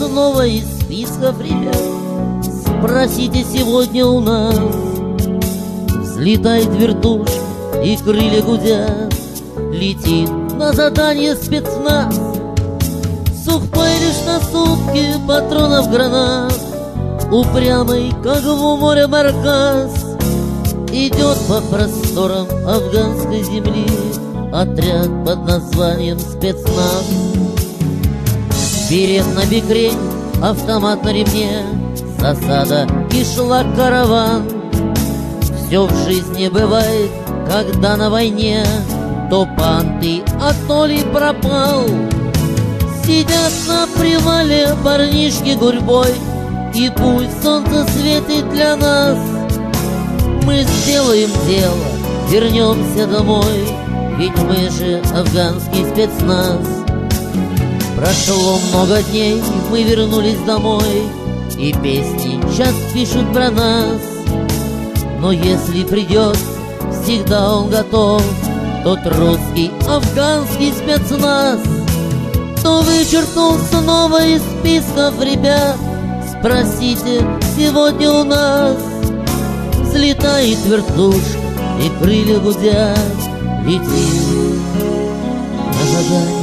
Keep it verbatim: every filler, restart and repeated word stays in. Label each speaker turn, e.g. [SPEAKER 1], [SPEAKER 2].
[SPEAKER 1] снова из списков ребят. Спросите сегодня у нас. Взлетает вертушка и крылья гудят, летит на задание спецназ. Сухпай лишь на сутки патронов гранат, упрямый, как в море баркас. Идет по просторам афганской земли отряд под названием спецназ. Берет на бекрень, автомат на ремне, засада, кишлак, караван. Все в жизни бывает, когда на войне то пан ты, а то ли пропал. Сидят на привале парнишки гурьбой, и пусть солнце светит для нас. Мы сделаем дело, вернемся домой, ведь мы же афганский спецназ. Прошло много дней, мы вернулись домой, и песни час пишут про нас. Но если придется, всегда он готов, тот русский афганский спецназ. Кто вычеркнул снова из списков ребят, спросите сегодня у нас. Взлетает вертушка и крылья гудят, летит на задание